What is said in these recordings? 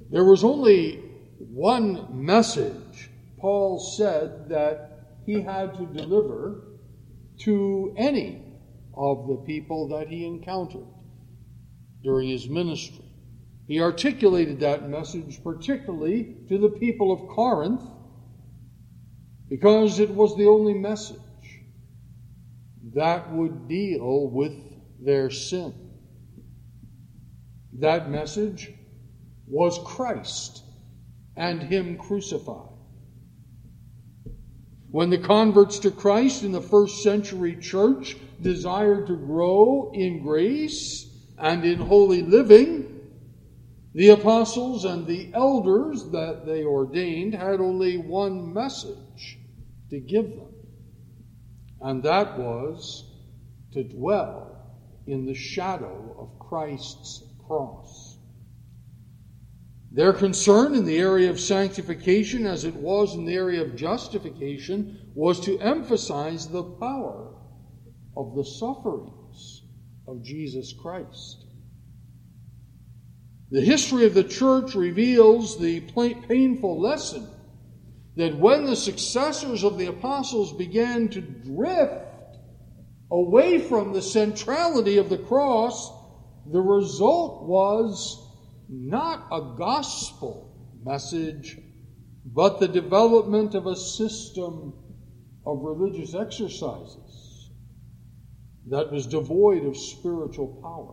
There was only one message Paul said that he had to deliver to any of the people that he encountered during his ministry. He articulated that message particularly to the people of Corinth because it was the only message that would deal with their sin. That message was Christ and Him crucified. When the converts to Christ in the first century church desired to grow in grace and in holy living, the apostles and the elders that they ordained had only one message to give them, and that was to dwell in the shadow of Christ's cross. Their concern in the area of sanctification, as it was in the area of justification, was to emphasize the power of the sufferings of Jesus Christ. The history of the church reveals the painful lesson that when the successors of the apostles began to drift away from the centrality of the cross, the result was not a gospel message, but the development of a system of religious exercises that was devoid of spiritual power.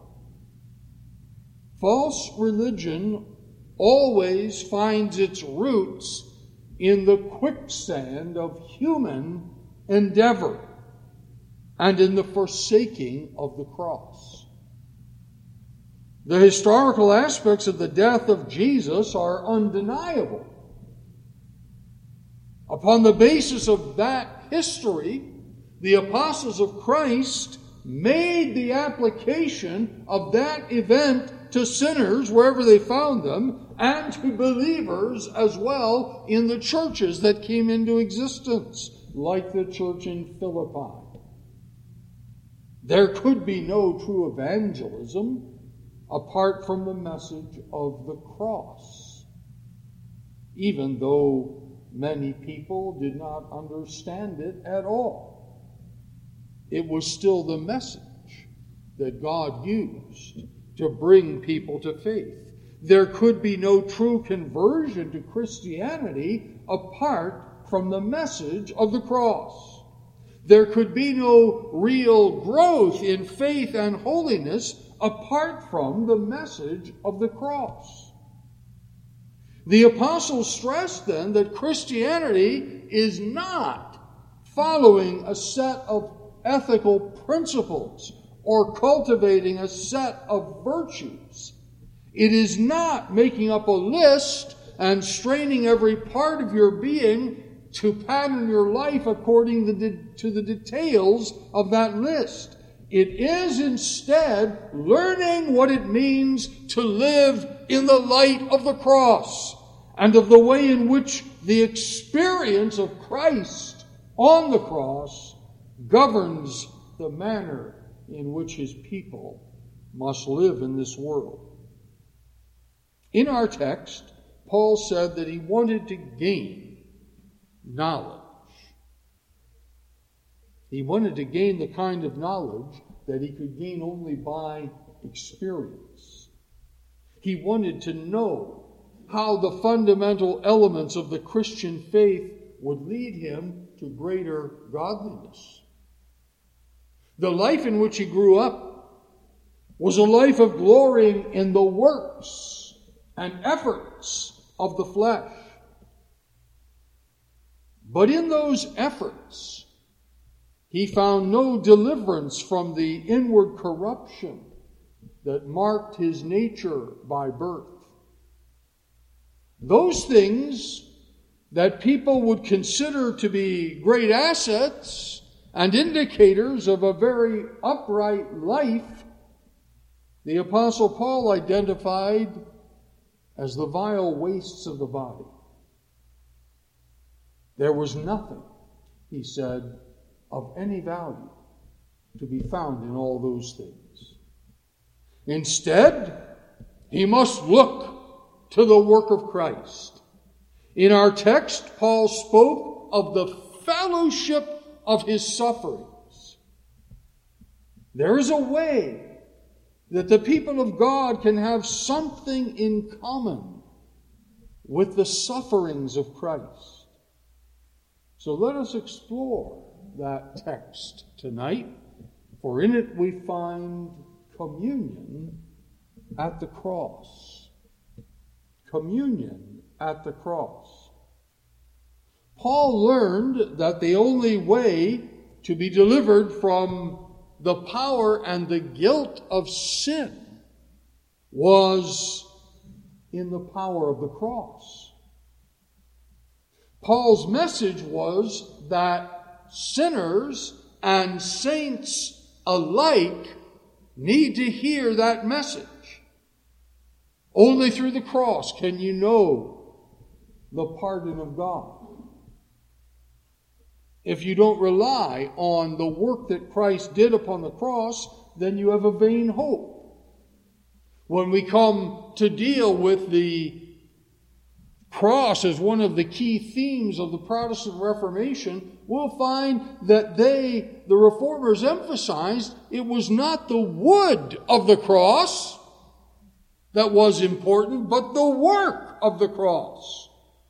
False religion always finds its roots in the quicksand of human endeavor and in the forsaking of the cross. The historical aspects of the death of Jesus are undeniable. Upon the basis of that history, the apostles of Christ made the application of that event to sinners wherever they found them, and to believers as well in the churches that came into existence, like the church in Philippi. There could be no true evangelism apart from the message of the cross, even though many people did not understand it at all. It was still the message that God used to bring people to faith. There could be no true conversion to Christianity apart from the message of the cross. There could be no real growth in faith and holiness apart from the message of the cross. The apostles stressed then that Christianity is not following a set of ethical principles or cultivating a set of virtues. It is not making up a list and straining every part of your being to pattern your life according to the details of that list. It is instead learning what it means to live in the light of the cross and of the way in which the experience of Christ on the cross governs the manner in which His people must live in this world. In our text, Paul said that he wanted to gain knowledge. He wanted to gain the kind of knowledge that he could gain only by experience. He wanted to know how the fundamental elements of the Christian faith would lead him to greater godliness. The life in which he grew up was a life of glorying in the works and efforts of the flesh. But in those efforts, he found no deliverance from the inward corruption that marked his nature by birth. Those things that people would consider to be great assets and indicators of a very upright life, the Apostle Paul identified as the vile wastes of the body. There was nothing, he said, of any value to be found in all those things. Instead, he must look to the work of Christ. In our text, Paul spoke of the fellowship of his sufferings. There is a way that the people of God can have something in common with the sufferings of Christ. So let us explore that text tonight, for in it we find communion at the cross. Communion at the cross. Paul learned that the only way to be delivered from the power and the guilt of sin was in the power of the cross. Paul's message was that sinners and saints alike need to hear that message. Only through the cross can you know the pardon of God. If you don't rely on the work that Christ did upon the cross, then you have a vain hope. When we come to deal with the cross as one of the key themes of the Protestant Reformation, we'll find that the Reformers, emphasized it was not the wood of the cross that was important, but the work of the cross.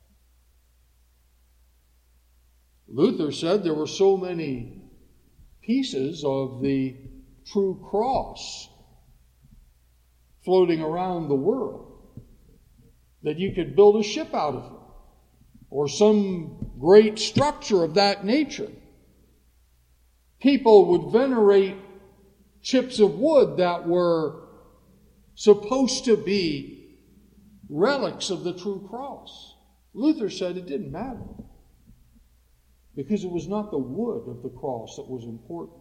Luther said there were so many pieces of the true cross floating around the world that you could build a ship out of it, or some great structure of that nature. People would venerate chips of wood that were supposed to be relics of the true cross. Luther said it didn't matter, because it was not the wood of the cross that was important.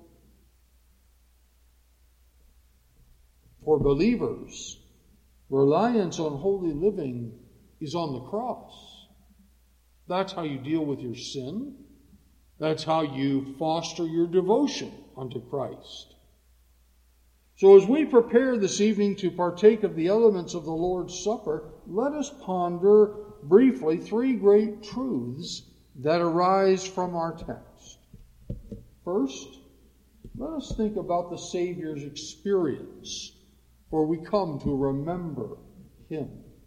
For believers, reliance on holy living is on the cross. That's how you deal with your sin. That's how you foster your devotion unto Christ. So as we prepare this evening to partake of the elements of the Lord's Supper, let us ponder briefly three great truths that arise from our text. First, let us think about the Savior's experience, for we come to remember Him.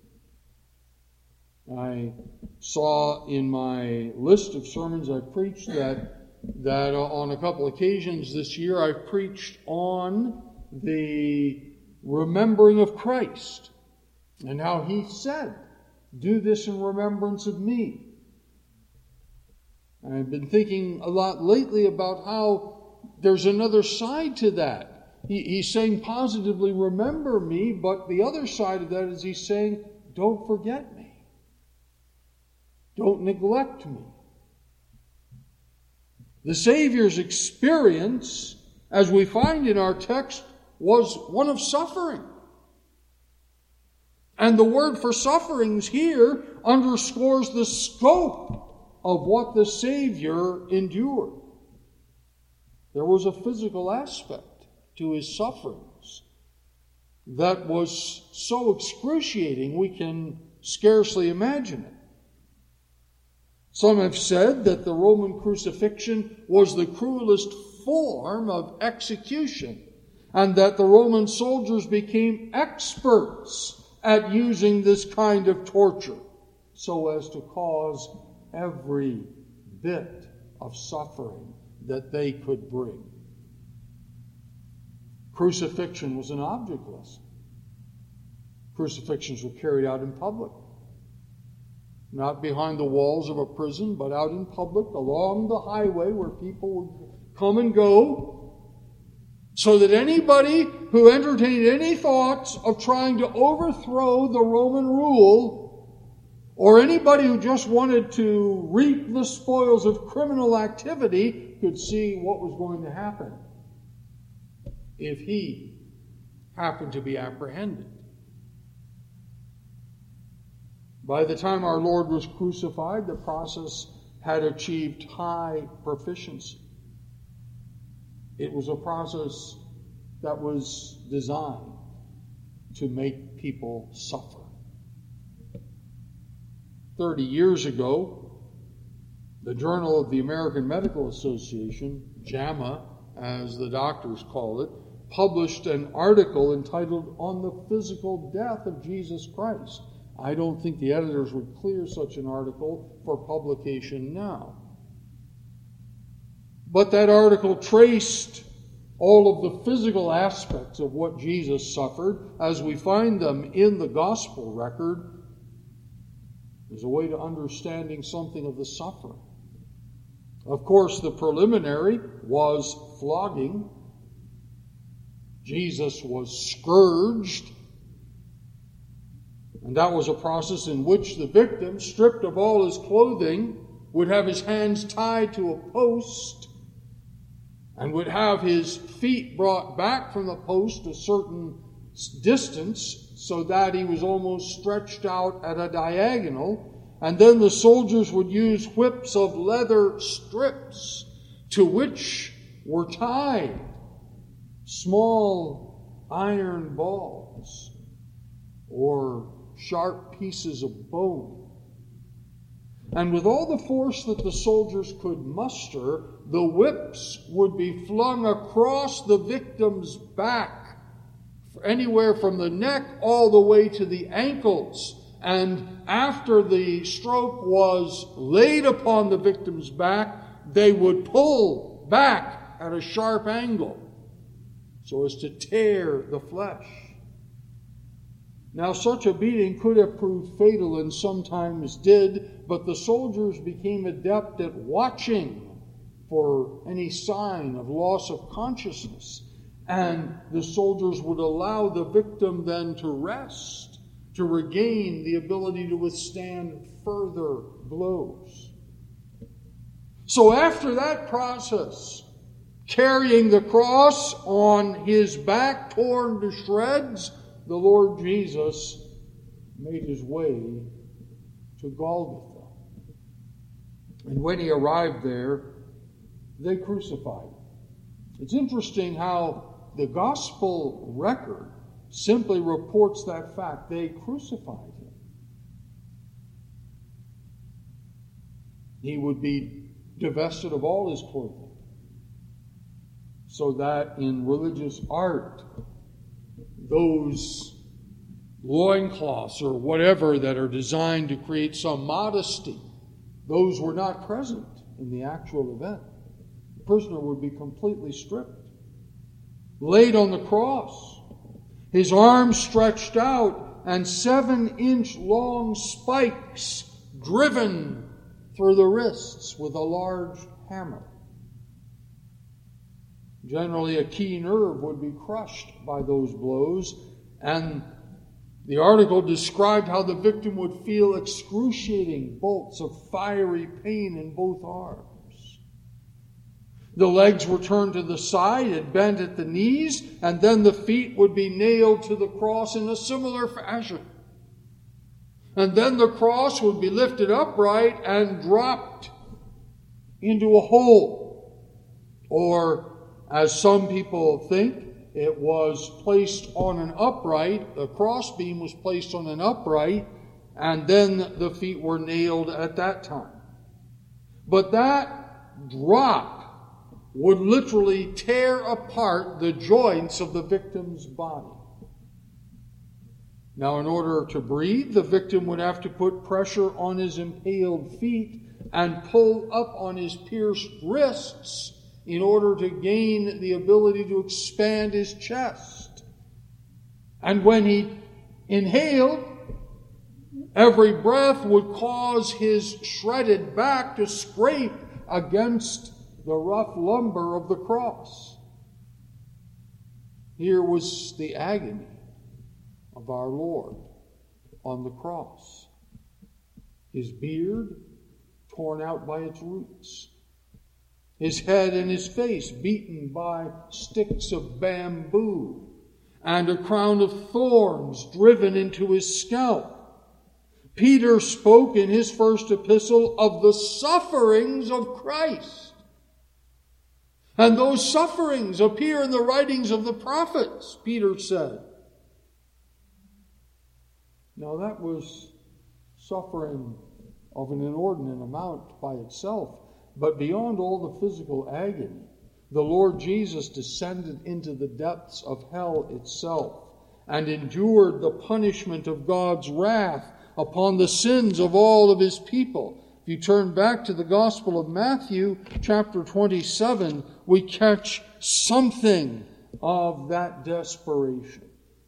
I saw in my list of sermons I preached that on a couple occasions this year I've preached on the remembering of Christ and how He said, "Do this in remembrance of me." And I've been thinking a lot lately about how there's another side to that. He's saying positively, remember me, but the other side of that is He's saying, don't forget me. Don't neglect me. The Savior's experience, as we find in our text, was one of suffering. And the word for sufferings here underscores the scope of what the Savior endured. There was a physical aspect to His sufferings that was so excruciating we can scarcely imagine it. Some have said that the Roman crucifixion was the cruelest form of execution, and that the Roman soldiers became experts at using this kind of torture so as to cause every bit of suffering that they could bring. Crucifixion was an object lesson. Crucifixions were carried out in public. Not behind the walls of a prison, but out in public, along the highway where people would come and go, so that anybody who entertained any thoughts of trying to overthrow the Roman rule, or anybody who just wanted to reap the spoils of criminal activity, could see what was going to happen if he happened to be apprehended. By the time our Lord was crucified, the process had achieved high proficiency. It was a process that was designed to make people suffer. 30 years ago, the Journal of the American Medical Association, JAMA, as the doctors call it, published an article entitled "On the Physical Death of Jesus Christ." I don't think the editors would clear such an article for publication now. But that article traced all of the physical aspects of what Jesus suffered as we find them in the gospel record as a way to understanding something of the suffering. Of course, the preliminary was flogging. Jesus was scourged. And that was a process in which the victim, stripped of all his clothing, would have his hands tied to a post and would have his feet brought back from the post a certain distance so that he was almost stretched out at a diagonal. And then the soldiers would use whips of leather strips to which were tied small iron balls or sharp pieces of bone. And with all the force that the soldiers could muster, the whips would be flung across the victim's back, anywhere from the neck all the way to the ankles. And after the stroke was laid upon the victim's back, they would pull back at a sharp angle so as to tear the flesh. Now, such a beating could have proved fatal and sometimes did, but the soldiers became adept at watching for any sign of loss of consciousness. And the soldiers would allow the victim then to rest, to regain the ability to withstand further blows. So after that process, carrying the cross on his back torn to shreds, the Lord Jesus made his way to Golgotha. And when he arrived there, they crucified him. It's interesting how the gospel record simply reports that fact. They crucified him. He would be divested of all his clothing, so that in religious art, those loincloths or whatever that are designed to create some modesty, those were not present in the actual event. The prisoner would be completely stripped, laid on the cross, his arms stretched out, and 7-inch long spikes driven through the wrists with a large hammer. Generally, a key nerve would be crushed by those blows, and the article described how the victim would feel excruciating bolts of fiery pain in both arms. The legs were turned to the side and bent at the knees, and then the feet would be nailed to the cross in a similar fashion. And then the cross would be lifted upright and dropped into a hole, or as some people think, it was placed on an upright. The crossbeam was placed on an upright, and then the feet were nailed at that time. But that drop would literally tear apart the joints of the victim's body. Now, in order to breathe, the victim would have to put pressure on his impaled feet and pull up on his pierced wrists in order to gain the ability to expand his chest. And when he inhaled, every breath would cause his shredded back to scrape against the rough lumber of the cross. Here was the agony of our Lord on the cross. His beard torn out by its roots. His head and his face beaten by sticks of bamboo, and a crown of thorns driven into his scalp. Peter spoke in his first epistle of the sufferings of Christ. And those sufferings appear in the writings of the prophets, Peter said. Now that was suffering of an inordinate amount by itself. But beyond all the physical agony, the Lord Jesus descended into the depths of hell itself and endured the punishment of God's wrath upon the sins of all of his people. If you turn back to the Gospel of Matthew, chapter 27, we catch something of that desperation.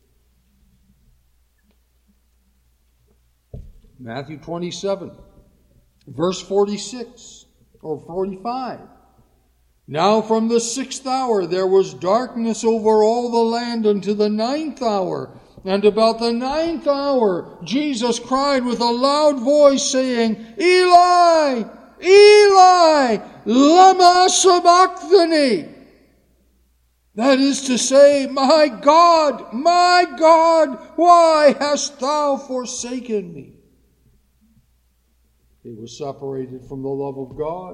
Matthew 27, verse 46 or 45. Now from the 6th hour there was darkness over all the land unto the 9th hour. And about the 9th hour Jesus cried with a loud voice, saying, Eli, Eli, lama sabachthani. That is to say, my God, why hast thou forsaken me? He was separated from the love of God,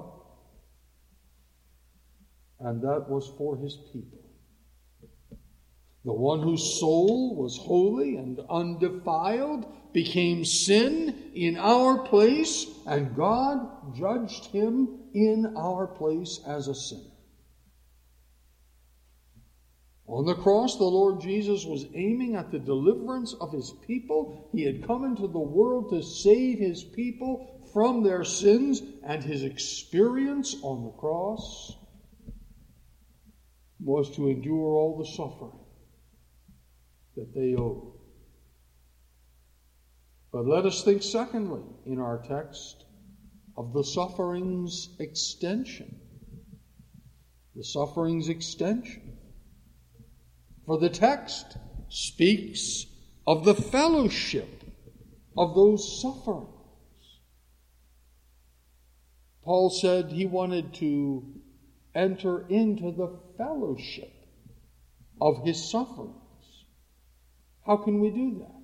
and that was for his people. The one whose soul was holy and undefiled became sin in our place, and God judged him in our place as a sinner. On the cross, the Lord Jesus was aiming at the deliverance of his people. He had come into the world to save his people from their sins, and his experience on the cross was to endure all the suffering that they owed. But let us think secondly in our text of the suffering's extension. The suffering's extension. For the text speaks of the fellowship of those sufferings. Paul said he wanted to enter into the fellowship of his sufferings. How can we do that?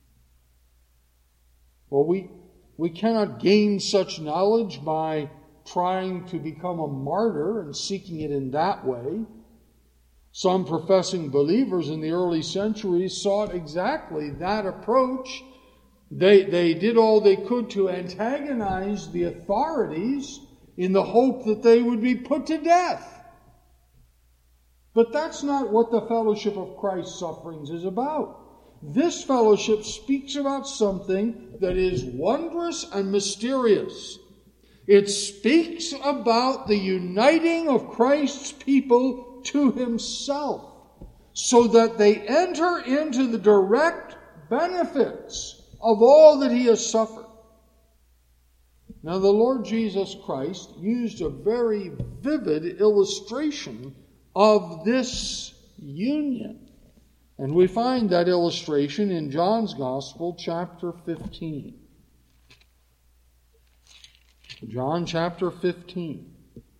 Well, we cannot gain such knowledge by trying to become a martyr and seeking it in that way. Some professing believers in the early centuries sought exactly that approach. They did all they could to antagonize the authorities in the hope that they would be put to death. But that's not what the fellowship of Christ's sufferings is about. This fellowship speaks about something that is wondrous and mysterious. It speaks about the uniting of Christ's people to himself, so that they enter into the direct benefits of all that he has suffered. Now, the Lord Jesus Christ used a very vivid illustration of this union. And we find that illustration in John's Gospel, chapter 15. John chapter 15.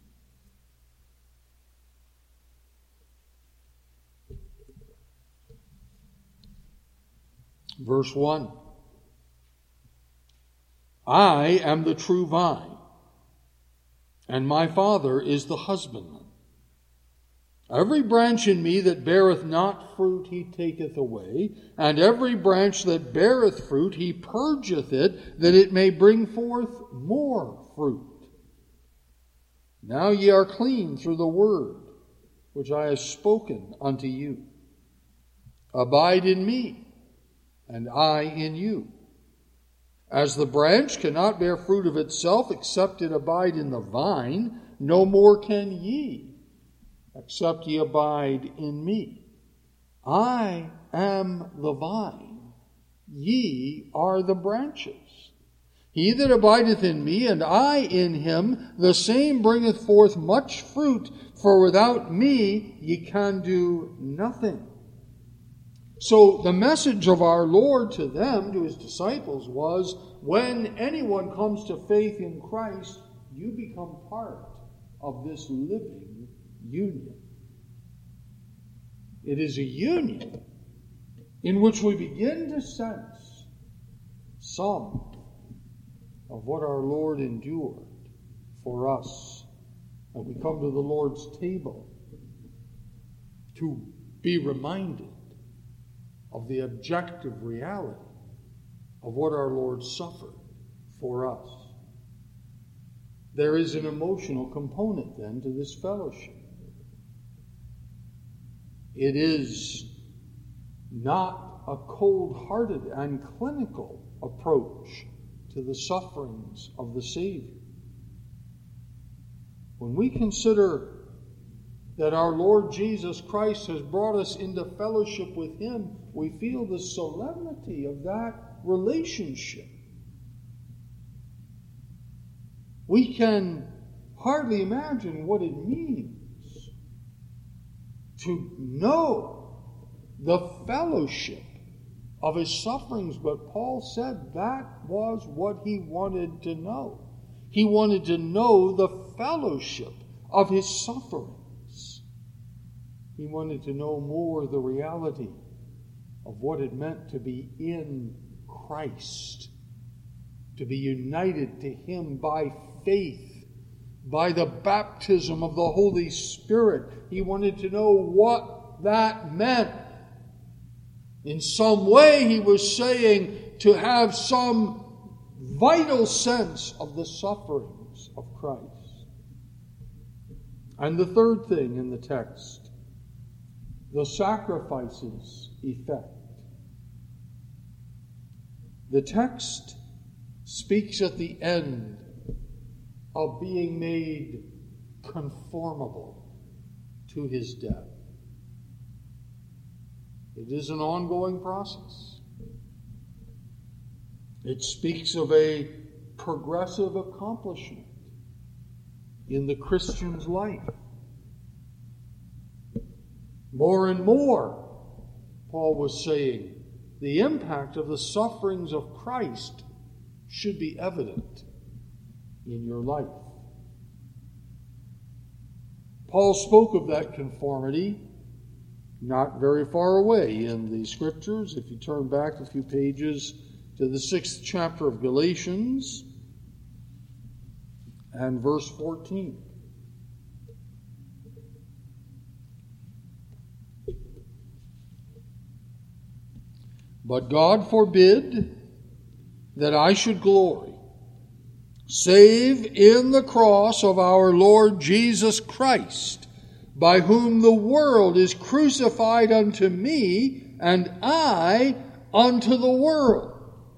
Verse 1. I am the true vine, and my Father is the husbandman. Every branch in me that beareth not fruit he taketh away, and every branch that beareth fruit he purgeth it, that it may bring forth more fruit. Now ye are clean through the word which I have spoken unto you. Abide in me, and I in you. As the branch cannot bear fruit of itself except it abide in the vine, no more can ye, except ye abide in me. I am the vine, ye are the branches. He that abideth in me, and I in him, the same bringeth forth much fruit, for without me ye can do nothing. So the message of our Lord to them, to his disciples, was, when anyone comes to faith in Christ, you become part of this living union. It is a union in which we begin to sense some of what our Lord endured for us. And we come to the Lord's table to be reminded of the objective reality of what our Lord suffered for us. There is an emotional component then to this fellowship. It is not a cold-hearted and clinical approach to the sufferings of the Savior. When we consider that our Lord Jesus Christ has brought us into fellowship with Him, we feel the solemnity of that relationship. We can hardly imagine what it means to know the fellowship of His sufferings, but Paul said that was what he wanted to know. He wanted to know the fellowship of His sufferings. He wanted to know more the reality of what it meant to be in Christ, to be united to Him by faith, by the baptism of the Holy Spirit. He wanted to know what that meant. In some way, he was saying to have some vital sense of the sufferings of Christ. And the third thing in the text, the sacrifice's effect. The text speaks at the end of being made conformable to His death. It is an ongoing process. It speaks of a progressive accomplishment in the Christian's life. More and more, Paul was saying, the impact of the sufferings of Christ should be evident in your life. Paul spoke of that conformity not very far away in the Scriptures. If you turn back a few pages to the 6th chapter of Galatians and verse 14. But God forbid that I should glory, save in the cross of our Lord Jesus Christ, by whom the world is crucified unto me, and I unto the world.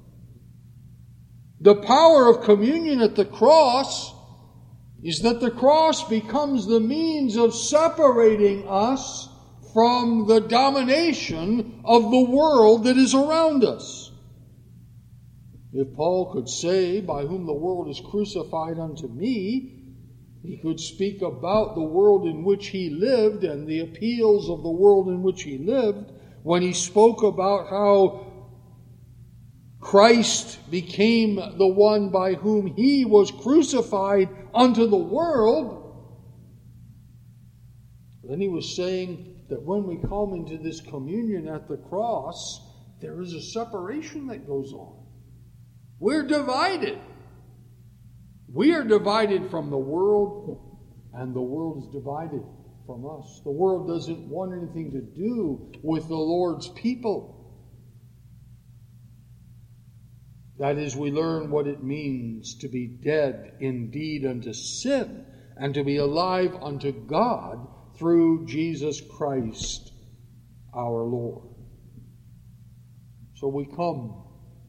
The power of communion at the cross is that the cross becomes the means of separating us from the domination of the world that is around us. If Paul could say, by whom the world is crucified unto me, he could speak about the world in which he lived and the appeals of the world in which he lived when he spoke about how Christ became the one by whom he was crucified unto the world. Then he was saying that when we come into this communion at the cross, there is a separation that goes on. We're divided. We are divided from the world, and the world is divided from us. The world doesn't want anything to do with the Lord's people. That is, we learn what it means to be dead indeed unto sin, and to be alive unto God through Jesus Christ our Lord. So we come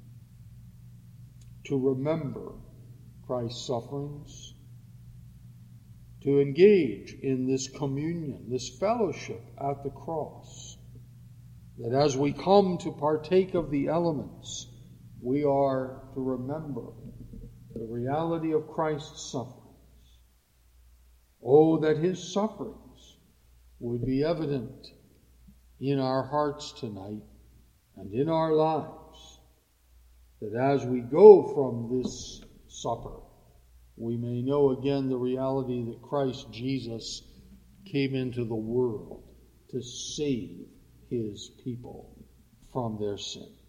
to remember Christ's sufferings, to engage in this communion, this fellowship at the cross, that as we come to partake of the elements, we are to remember the reality of Christ's sufferings. Oh, that His sufferings would be evident in our hearts tonight and in our lives, that as we go from this supper, we may know again the reality that Christ Jesus came into the world to save His people from their sin.